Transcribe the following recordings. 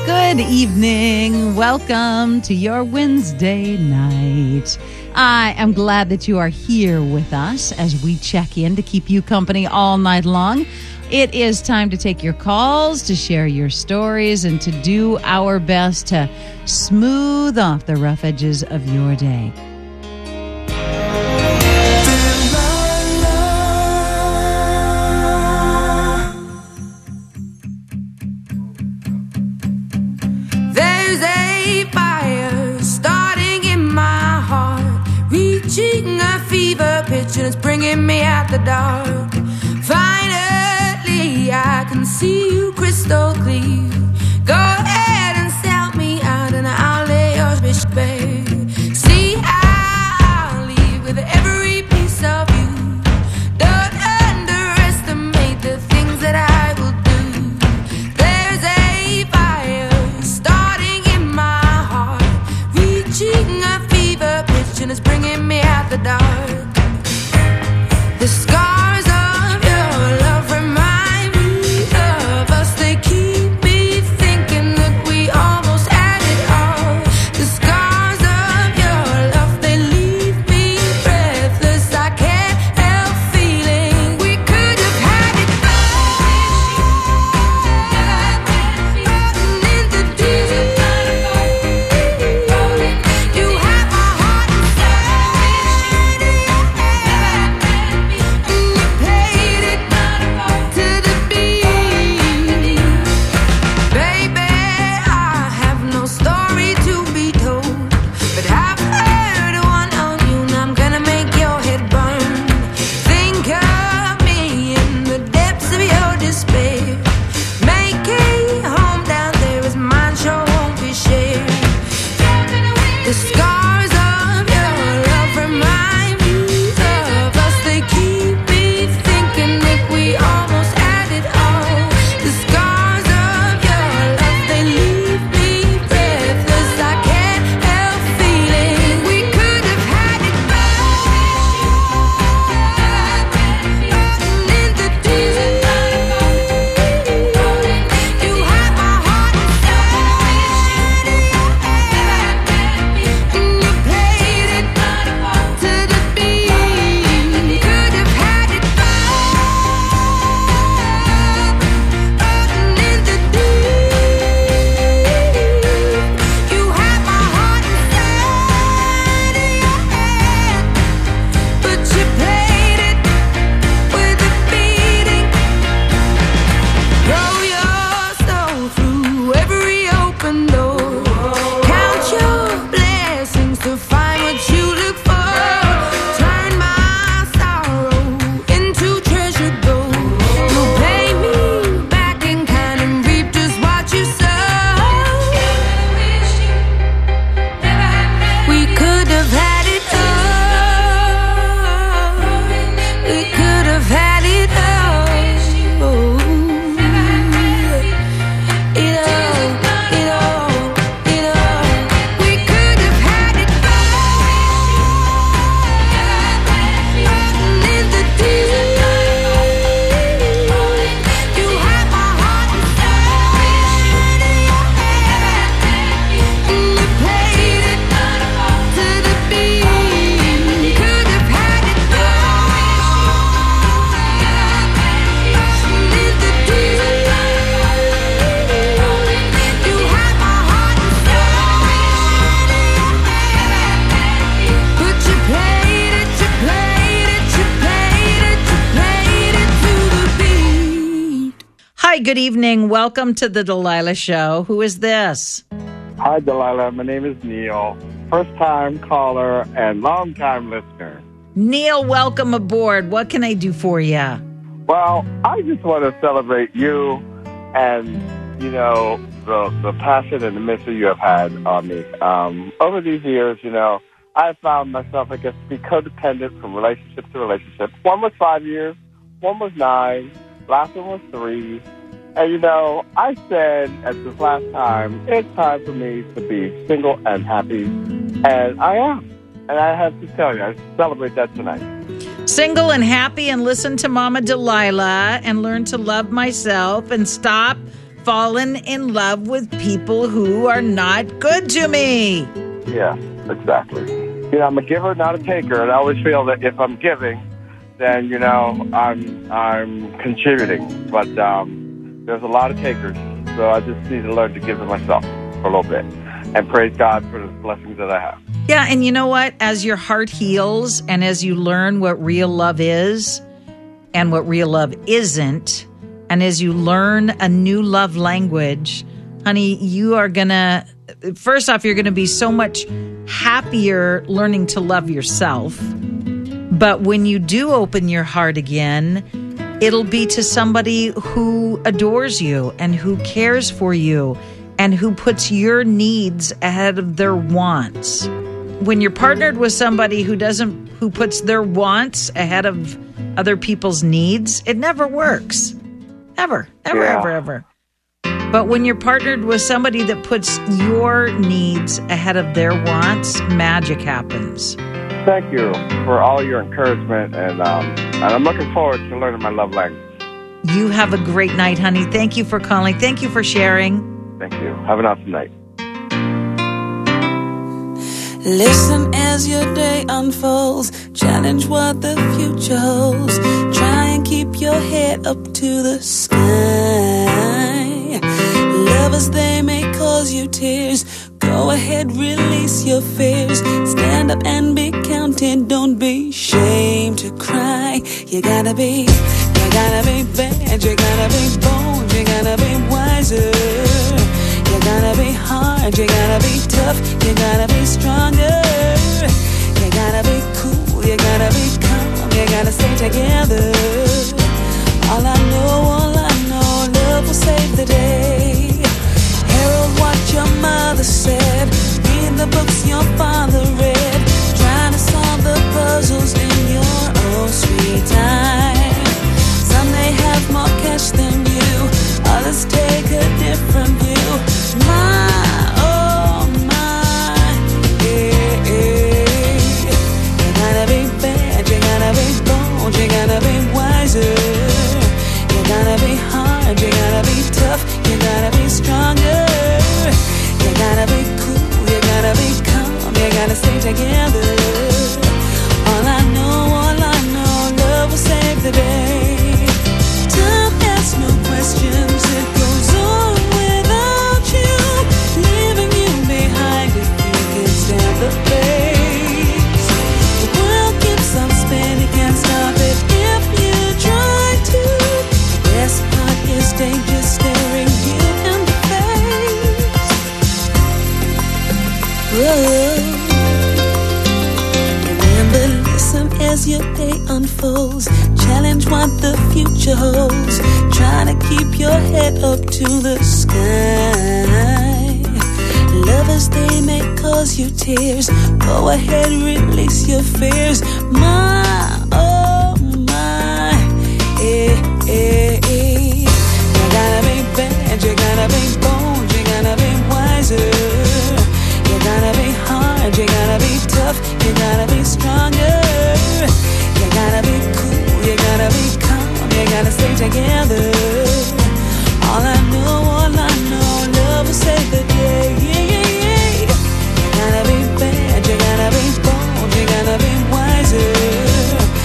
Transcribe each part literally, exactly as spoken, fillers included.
Good evening. Welcome to your Wednesday night. I am glad that you are here with us as we check in to keep you company all night long. It is time to take your calls, to share your stories, and to do our best to smooth off the rough edges of your day. And it's bringing me out the dark. Finally, I can see you crystal clear. Go ahead and sell me out, and I'll lay your bitch bare. See, I'll leave with every piece of you. Don't underestimate the things that I will do. There's a fire starting in my heart, reaching a fever pitch, and it's bringing me out the dark. The scars of your love remind me of us. They keep me thinking that we almost had it all. The scars of your love, they leave me breathless. I can't help feeling we could have had it all. In the deep, you have my heart inside. The scars of your love remind me of us. They keep me thinking that we almost had it all. The scars of your love, they leave me breathless. I can't help feeling we could have had it all. In the deep, you have my heart inside. You played it to the beat. Could have had it all. In the deep, you have my heart inside of your hand, but you played it with a beating. Throw your soul through every open door. Count your blessings to find what you look for. Turn my sorrow into treasure gold. You pay me back in kind and reap just what you sow. We could have had it all. We could have had it all. It all, it all, it all. We could have had it all. In the deep, you have my heart inside of your hand. You played it to the beat. Could have had it all. In the deep, you have my heart inside of your hand. But you played it, you played it, you played it, you played it to the beat. Hi, good evening. Welcome to the Delilah Show. Who is this? Hi, Delilah. My name is Neil. First-time caller and long-time listener. Neil, welcome aboard. What can I do for you? Well, I just want to celebrate you and, you know, the the passion and the mystery you have had on me. Um, over these years, you know, I found myself, I guess, to be codependent from relationship to relationship. One was five years, one was nine, last one was three. And, you know, I said at this last time, it's time for me to be single and happy. And I am. And I have to tell you, I celebrate that tonight. Single and happy, and listen to Mama Delilah and learn to love myself and stop fallen in love with people who are not good to me. Yeah, exactly. You know, I'm a giver, not a taker, and I always feel that if I'm giving, then, you know, I'm I'm contributing. But um, there's a lot of takers, so I just need to learn to give to myself for a little bit and praise God for the blessings that I have. Yeah, and you know what? As your heart heals and as you learn what real love is and what real love isn't, and as you learn a new love language, honey, you are going to, first off, you're going to be so much happier learning to love yourself. But when you do open your heart again, it'll be to somebody who adores you and who cares for you and who puts your needs ahead of their wants. When you're partnered with somebody who doesn't, who puts their wants ahead of other people's needs, it never works. Ever, ever, Yeah. ever, ever. But when you're partnered with somebody that puts your needs ahead of their wants, magic happens. Thank you for all your encouragement, and um, and I'm looking forward to learning my love language. You have a great night, honey. Thank you for calling. Thank you for sharing. Thank you. Have an awesome night. Listen as your day unfolds. Challenge what the future holds. Try and keep your head up to the sky. Lovers, they may cause you tears. Go ahead, release your fears. Stand up and be counted. Don't be ashamed to cry. You gotta be, you gotta be bad. You gotta be bold. You gotta be wiser. You gotta be hard, you gotta be tough, you gotta be stronger. You gotta be cool, you gotta be calm, you gotta stay together. All I know, all I know, love will save the day. Herald what your mother said, read the books your father read, trying to solve the puzzles in your own sweet time. Some may have more cash than you, others take a different view. My, oh my, yeah, yeah. You gotta be bad, you gotta be bold, you gotta be wiser. You gotta be hard, you gotta be tough, you gotta be stronger. You gotta be cool, you gotta be calm, you gotta stay together. All I know, all I know, love will save the day. Time asks no questions, it goes on without you, leaving you behind if you can stand the pace. The world keeps on spinning, can't stop it if you try to. The best part is danger staring you in the face. Whoa. Remember, listen as your day unfolds. Challenge what the future holds. Try to keep your head up to the sky. Lovers, they may cause you tears. Go ahead, release your fears. My, oh my, eh, eh, eh. You gotta be bad, you gotta be bold, you gotta be wiser. You gotta be hard, you gotta be tough, you gotta be stronger. You gotta be cool, you gotta be calm, you gotta stay together. All I know, all I know, love will save the day. Yeah, yeah, yeah. You gotta be bad, you gotta be bold, you gotta be wiser.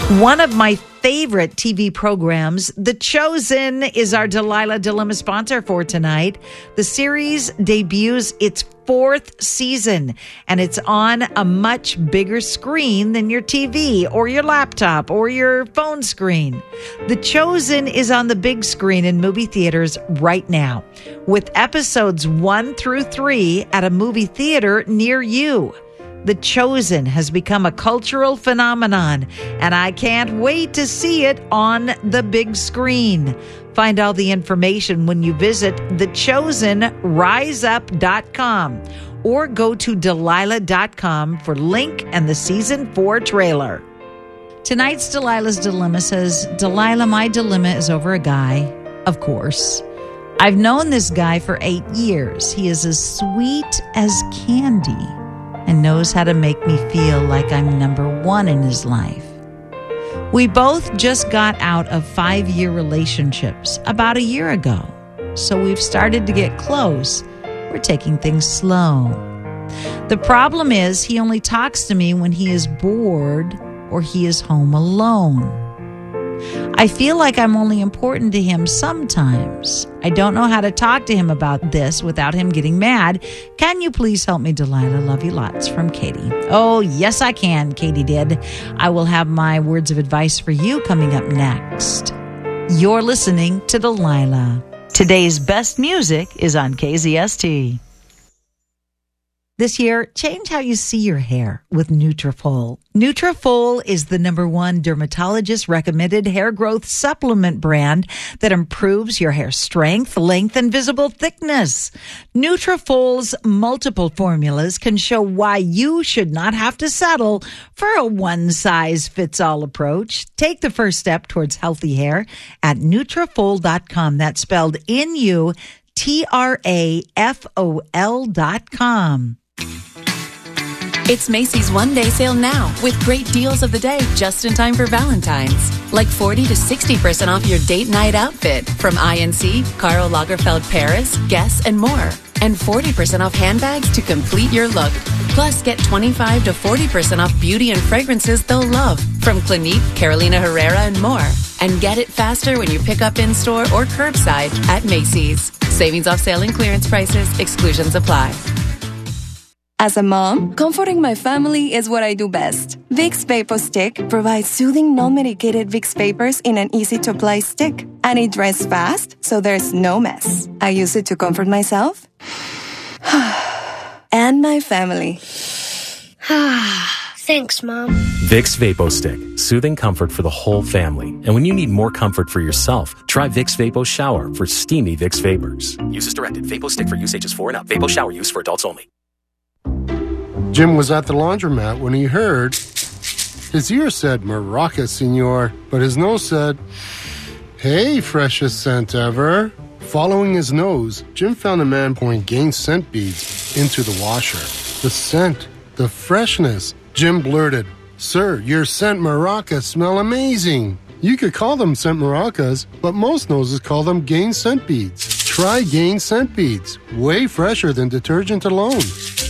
One of my favorite T V programs, The Chosen, is our Delilah Dilemma sponsor for tonight. The series debuts its fourth season, and it's on a much bigger screen than your T V or your laptop or your phone screen. The Chosen is on the big screen in movie theaters right now, with episodes one through three at a movie theater near you. The Chosen has become a cultural phenomenon, and I can't wait to see it on the big screen. Find all the information when you visit the chosen rise up dot com or go to Delilah dot com for link and the season four trailer. Tonight's Delilah's Dilemma says, Delilah, my dilemma is over a guy, of course. I've known this guy for eight years. He is as sweet as candy and knows how to make me feel like I'm number one in his life. We both just got out of five-year relationships about a year ago, so we've started to get close. We're taking things slow. The problem is he only talks to me when he is bored or he is home alone. I feel like I'm only important to him sometimes. I don't know how to talk to him about this without him getting mad. Can you please help me, Delilah? Love you lots, from Katie. Oh, yes, I can, Katie did. I will have my words of advice for you coming up next. You're listening to Delilah. Today's best music is on K Z S T. This year, change how you see your hair with Nutrafol. Nutrafol is the number one dermatologist-recommended hair growth supplement brand that improves your hair strength, length, and visible thickness. Nutrafol's multiple formulas can show why you should not have to settle for a one-size-fits-all approach. Take the first step towards healthy hair at Nutrafol dot com. That's spelled N U T R A F O L dot com. It's Macy's one-day sale now with great deals of the day just in time for Valentine's. Like forty to sixty percent off your date night outfit from I N C, Karl Lagerfeld Paris, Guess, and more. And forty percent off handbags to complete your look. Plus, get twenty-five to forty percent off beauty and fragrances they'll love from Clinique, Carolina Herrera, and more. And get it faster when you pick up in-store or curbside at Macy's. Savings off sale and clearance prices. Exclusions apply. As a mom, comforting my family is what I do best. Vicks VapoStick provides soothing, non-medicated Vicks vapors in an easy-to-apply stick. And it dries fast, so there's no mess. I use it to comfort myself and my family. Thanks, Mom. Vicks VapoStick. Soothing comfort for the whole family. And when you need more comfort for yourself, try Vicks Vapo Shower for steamy Vicks vapors. Use as directed. VapoStick for use ages four and up. Vapo Shower use for adults only. Jim was at the laundromat when he heard his ear said, Maraca, senor, but his nose said, hey, freshest scent ever. Following his nose, Jim found a man pouring Gain scent beads into the washer. The scent, the freshness. Jim blurted, sir, your scent maracas smell amazing. You could call them scent maracas, but most noses call them Gain scent beads. Try Gain scent beads, way fresher than detergent alone.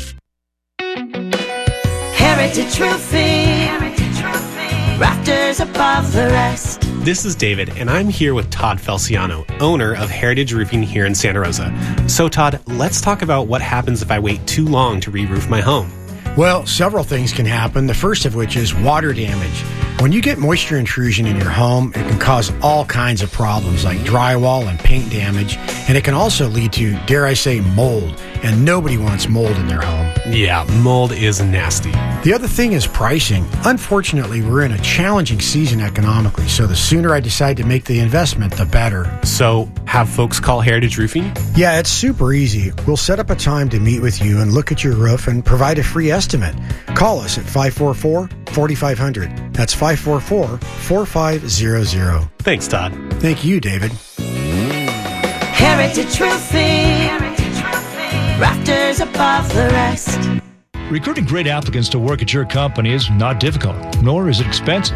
Heritage Roofing, Heritage Roofing, rafters above the rest. This is David, and I'm here with Todd Felciano, owner of Heritage Roofing here in Santa Rosa. So, Todd, let's talk about what happens if I wait too long to re-roof my home. Well, several things can happen, the first of which is water damage. When you get moisture intrusion in your home, it can cause all kinds of problems like drywall and paint damage, and it can also lead to, dare I say, mold, and nobody wants mold in their home. Yeah, mold is nasty. The other thing is pricing. Unfortunately, we're in a challenging season economically, so the sooner I decide to make the investment, the better. So, have folks call Heritage Roofing? Yeah, it's super easy. We'll set up a time to meet with you and look at your roof and provide a free estimate. Call us at five four four, four five zero zero. That's five four four, four five zero zero. Thanks, Todd. Thank you, David. Heritage Roofing, Heritage Roofing, rafters above the rest. Recruiting great applicants to work at your company is not difficult, nor is it expensive.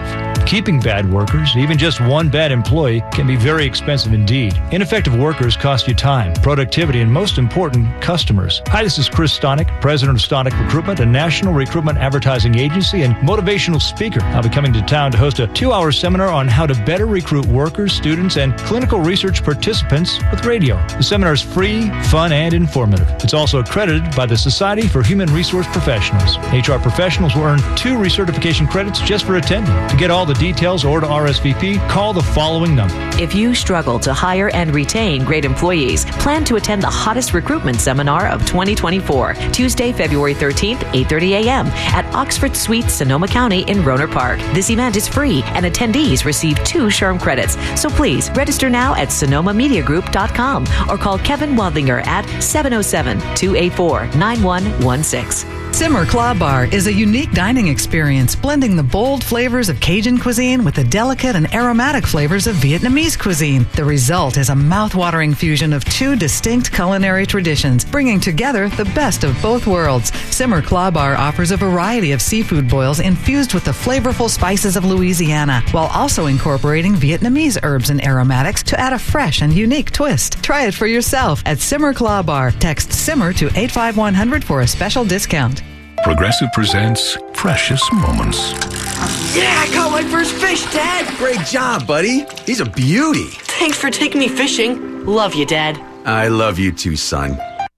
Keeping bad workers, even just one bad employee, can be very expensive indeed. Ineffective workers cost you time, productivity, and most important, customers. Hi, this is Chris Stonick, president of Stonick Recruitment, a national recruitment advertising agency and motivational speaker. I'll be coming to town to host a two-hour seminar on how to better recruit workers, students, and clinical research participants with radio. The seminar is free, fun, and informative. It's also accredited by the Society for Human Resource Professionals. H R professionals will earn two recertification credits just for attending. To get all the details or to R S V P, call the following number. If you struggle to hire and retain great employees, plan to attend the hottest recruitment seminar of twenty twenty-four, Tuesday, February thirteenth, eight thirty a.m. at Oxford Suite, Sonoma County in Rohnert Park. This event is free and attendees receive two SHRM credits. So please register now at sonoma media group dot com or call Kevin Wadlinger at seven oh seven, two eight four, nine one one six. Simmer Claw Bar is a unique dining experience, blending the bold flavors of Cajun cuisine with the delicate and aromatic flavors of Vietnamese cuisine. The result is a mouth-watering fusion of two distinct culinary traditions, bringing together the best of both worlds. Simmer Claw Bar offers a variety of seafood boils infused with the flavorful spices of Louisiana, while also incorporating Vietnamese herbs and aromatics to add a fresh and unique twist. Try it for yourself at Simmer Claw Bar. Text SIMMER to eight five one hundred for a special discount. Progressive presents Precious Moments. Yeah, I caught my first fish, Dad. Great job, buddy. He's a beauty. Thanks for taking me fishing. Love you, Dad. I love you too, son.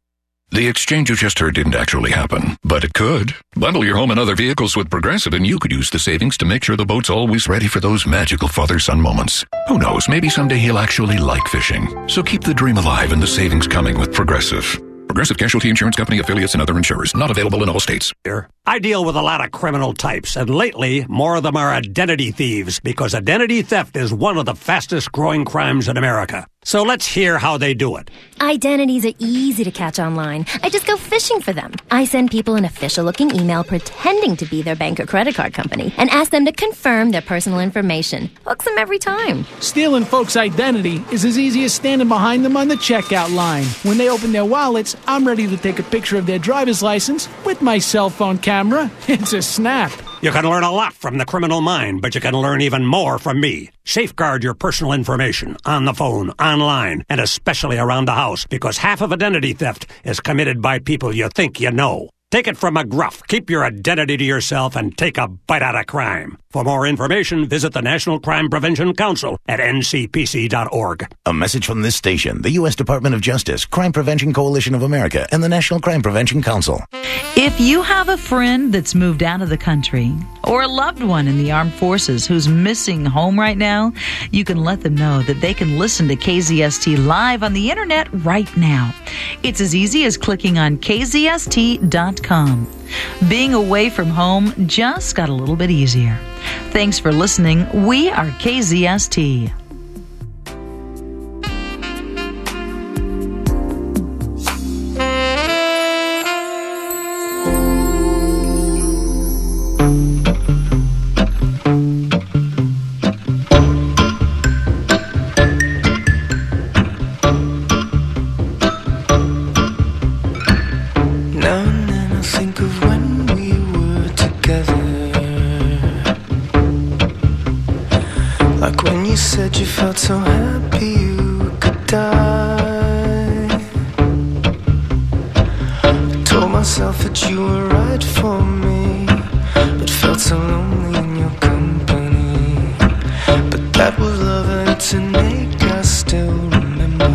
The exchange you just heard didn't actually happen, but it could. Bundle your home and other vehicles with Progressive and you could use the savings to make sure the boat's always ready for those magical father-son moments. Who knows, maybe someday he'll actually like fishing. So keep the dream alive and the savings coming with Progressive. Progressive Casualty Insurance Company, affiliates, and other insurers. Not available in all states. I deal with a lot of criminal types, and lately, more of them are identity thieves, because identity theft is one of the fastest growing crimes in America. So let's hear how they do it. Identities are easy to catch online. I just go fishing for them. I send people an official-looking email pretending to be their bank or credit card company and ask them to confirm their personal information. Hooks them every time. Stealing folks' identity is as easy as standing behind them on the checkout line. When they open their wallets, I'm ready to take a picture of their driver's license with my cell phone camera. It's a snap. You can learn a lot from the criminal mind, but you can learn even more from me. Safeguard your personal information on the phone, online, and especially around the house, because half of identity theft is committed by people you think you know. Take it from McGruff. Keep your identity to yourself and take a bite out of crime. For more information, visit the National Crime Prevention Council at N C P C dot org. A message from this station, the U S Department of Justice, Crime Prevention Coalition of America, and the National Crime Prevention Council. If you have a friend that's moved out of the country or a loved one in the armed forces who's missing home right now, you can let them know that they can listen to K Z S T live on the internet right now. It's as easy as clicking on K Z S T dot com. Being away from home just got a little bit easier. Thanks for listening. We are K Z S T. You felt so happy you could die. I told myself that you were right for me, but felt so lonely in your company. But that was love and it's an ache I still remember.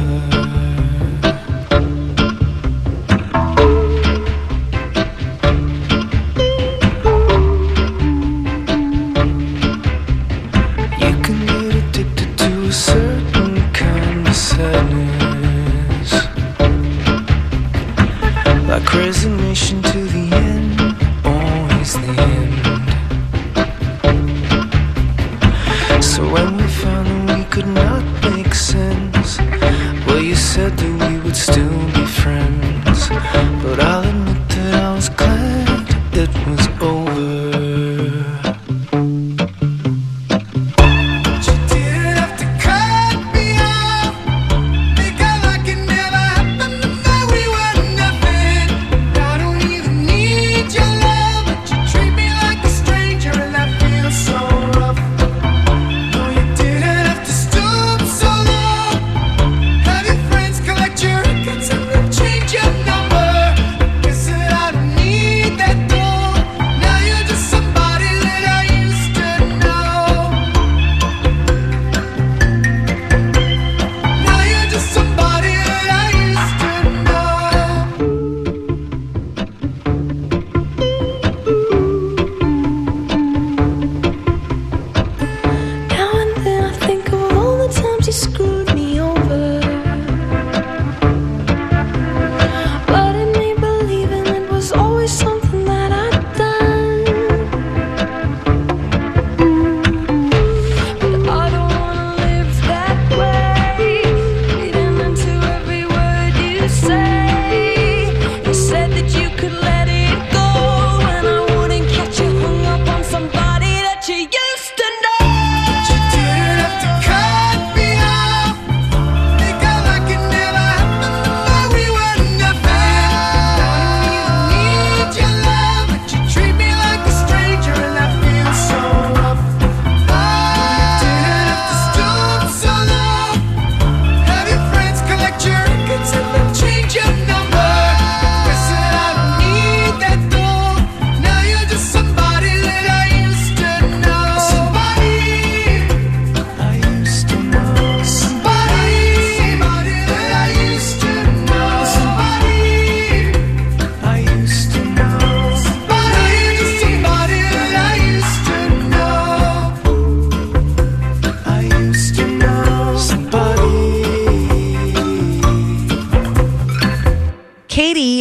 Resignation to the end, always the end. So when we found that we could not make sense, well, you said that we would still be friends. But I'll admit that I was glad it was over.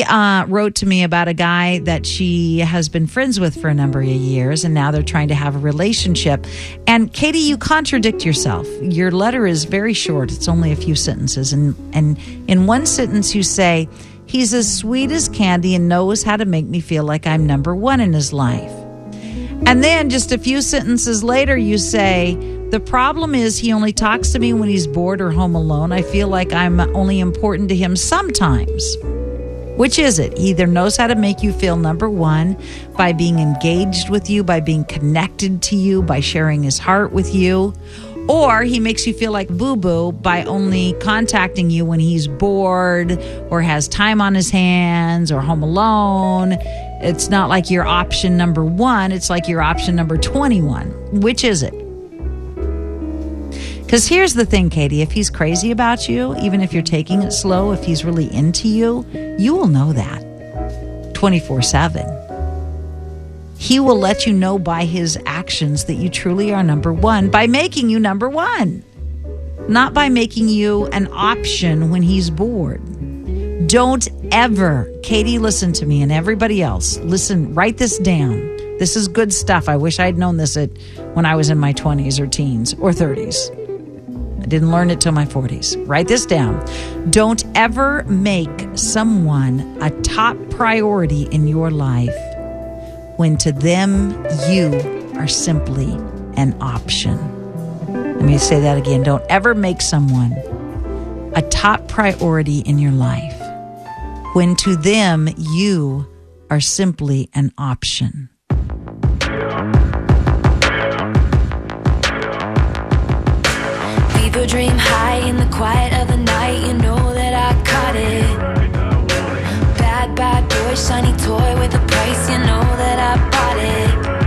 uh, wrote to me about a guy that she has been friends with for a number of years, and now they're trying to have a relationship. And Katie, you contradict yourself. Your letter is very short. It's only a few sentences. And, and in one sentence you say, he's as sweet as candy and knows how to make me feel like I'm number one in his life. And then just a few sentences later you say, the problem is he only talks to me when he's bored or home alone. I feel like I'm only important to him sometimes. Which is it? He either knows how to make you feel number one by being engaged with you, by being connected to you, by sharing his heart with you, or he makes you feel like boo-boo by only contacting you when he's bored or has time on his hands or home alone. It's not like your option number one. It's like your option number twenty-one. Which is it? Because here's the thing, Katie, if he's crazy about you, even if you're taking it slow, if he's really into you, you will know that twenty-four seven. He will let you know by his actions that you truly are number one by making you number one, not by making you an option when he's bored. Don't ever, Katie, listen to me, and everybody else, listen, write this down. This is good stuff. I wish I'd known this at, when I was in my twenties or teens or thirties. I didn't learn it till my forties. Write this down. Don't ever make someone a top priority in your life when to them you are simply an option. Let me say that again. Don't ever make someone a top priority in your life when to them you are simply an option. People dream high in the quiet of the night. You know that I caught it. Bad, bad boy, shiny toy with a price. You know that I bought it.